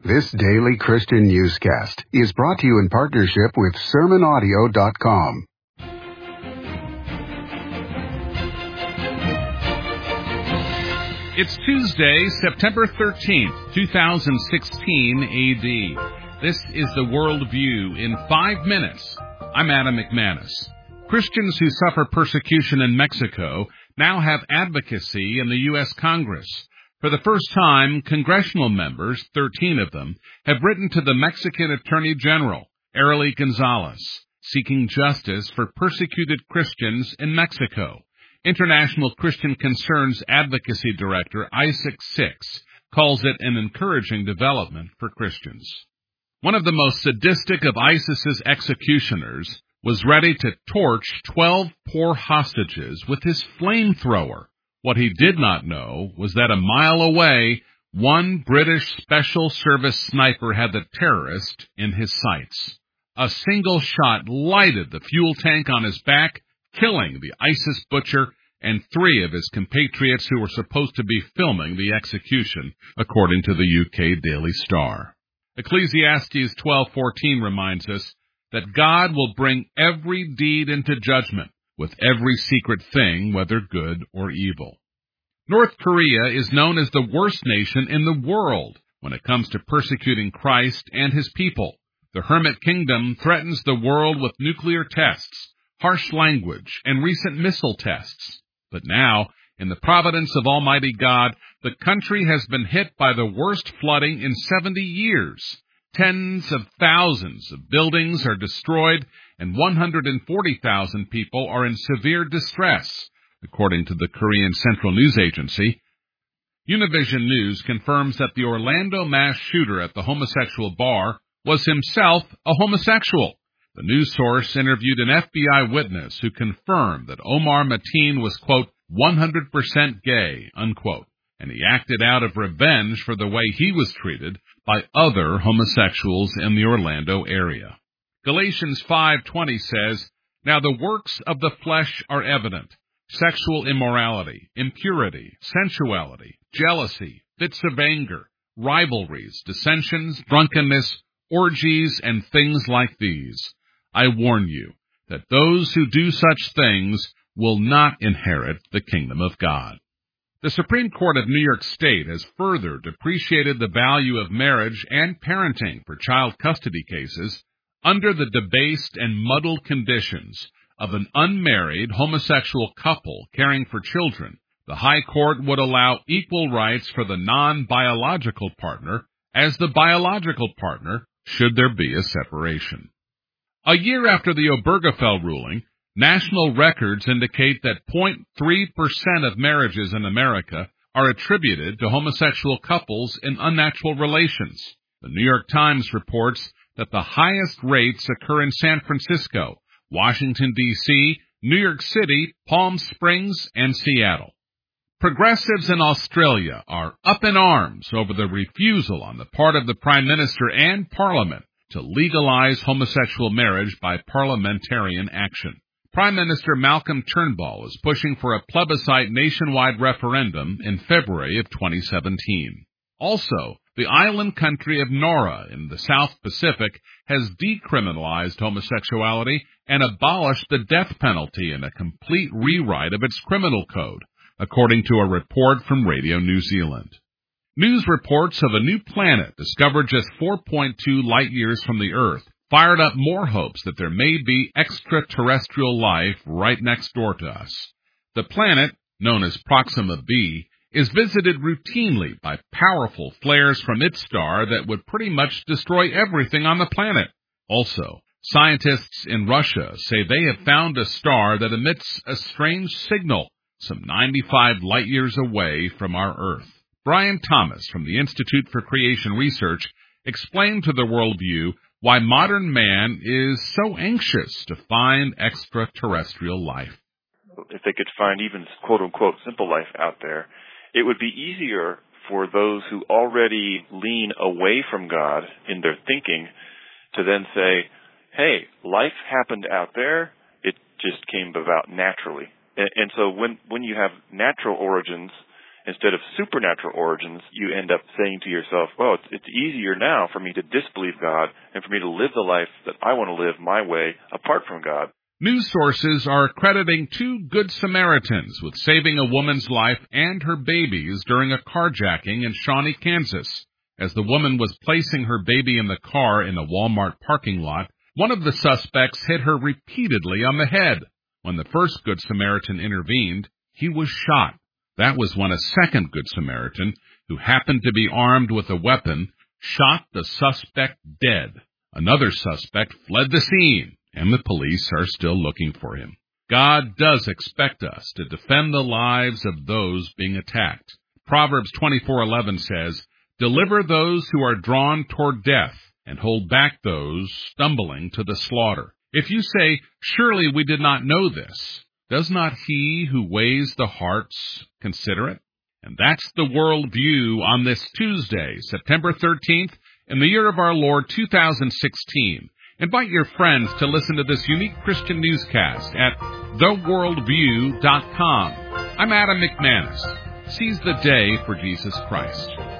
This daily Christian newscast is brought to you in partnership with SermonAudio.com. It's Tuesday, September 13th, 2016 AD. This is the World View in 5 minutes. I'm Adam McManus. Christians who suffer persecution in Mexico now have advocacy in the U.S. Congress. For the first time, congressional members, 13 of them, have written to the Mexican Attorney General, Arely Gonzalez, seeking justice for persecuted Christians in Mexico. International Christian Concerns Advocacy Director Isaac Six calls it an encouraging development for Christians. One of the most sadistic of ISIS's executioners was ready to torch 12 poor hostages with his flamethrower. What he did not know was that a mile away, one British Special Service sniper had the terrorist in his sights. A single shot lighted the fuel tank on his back, killing the ISIS butcher and 3 of his compatriots who were supposed to be filming the execution, according to the UK Daily Star. Ecclesiastes 12:14 reminds us that God will bring every deed into judgment, with every secret thing, whether good or evil. North Korea is known as the worst nation in the world when it comes to persecuting Christ and his people. The Hermit Kingdom threatens the world with nuclear tests, harsh language, and recent missile tests. But now, in the providence of Almighty God, the country has been hit by the worst flooding in 70 years. Tens of thousands of buildings are destroyed, and 140,000 people are in severe distress, according to the Korean Central News Agency. Univision News confirms that the Orlando mass shooter at the homosexual bar was himself a homosexual. The news source interviewed an FBI witness who confirmed that Omar Mateen was, quote, 100% gay, unquote, and he acted out of revenge for the way he was treated by other homosexuals in the Orlando area. Galatians 5:20 says, "Now the works of the flesh are evident, sexual immorality, impurity, sensuality, jealousy, fits of anger, rivalries, dissensions, drunkenness, orgies, and things like these. I warn you that those who do such things will not inherit the kingdom of God." The Supreme Court of New York State has further depreciated the value of marriage and parenting for child custody cases under the debased and muddled conditions of an unmarried homosexual couple caring for children. The High Court would allow equal rights for the non-biological partner as the biological partner should there be a separation. A year after the Obergefell ruling, national records indicate that 0.3% of marriages in America are attributed to homosexual couples in unnatural relations. The New York Times reports that the highest rates occur in San Francisco, Washington, D.C., New York City, Palm Springs, and Seattle. Progressives in Australia are up in arms over the refusal on the part of the Prime Minister and Parliament to legalize homosexual marriage by parliamentarian action. Prime Minister Malcolm Turnbull is pushing for a plebiscite nationwide referendum in February of 2017. Also, the island country of Nauru in the South Pacific has decriminalized homosexuality and abolished the death penalty in a complete rewrite of its criminal code, according to a report from Radio New Zealand. News reports of a new planet discovered just 4.2 light-years from the Earth fired up more hopes that there may be extraterrestrial life right next door to us. The planet, known as Proxima b, is visited routinely by powerful flares from its star that would pretty much destroy everything on the planet. Also, scientists in Russia say they have found a star that emits a strange signal some 95 light-years away from our Earth. Brian Thomas from the Institute for Creation Research explained to the Worldview why modern man is so anxious to find extraterrestrial life. If they could find even quote-unquote simple life out there, it would be easier for those who already lean away from God in their thinking to then say, hey, life happened out there, it just came about naturally. And so when you have natural origins instead of supernatural origins, you end up saying to yourself, well, it's easier now for me to disbelieve God and for me to live the life that I want to live my way apart from God. News sources are crediting 2 Good Samaritans with saving a woman's life and her babies during a carjacking in Shawnee, Kansas. As the woman was placing her baby in the car in a Walmart parking lot, one of the suspects hit her repeatedly on the head. When the first Good Samaritan intervened, he was shot. That was when a second Good Samaritan, who happened to be armed with a weapon, shot the suspect dead. Another suspect fled the scene, and the police are still looking for him. God does expect us to defend the lives of those being attacked. Proverbs 24:11 says, "Deliver those who are drawn toward death, and hold back those stumbling to the slaughter." If you say, "Surely we did not know this," does not he who weighs the hearts consider it? And that's the World View on this Tuesday, September 13th, in the year of our Lord 2016. Invite your friends to listen to this unique Christian newscast at theworldview.com. I'm Adam McManus. Seize the day for Jesus Christ.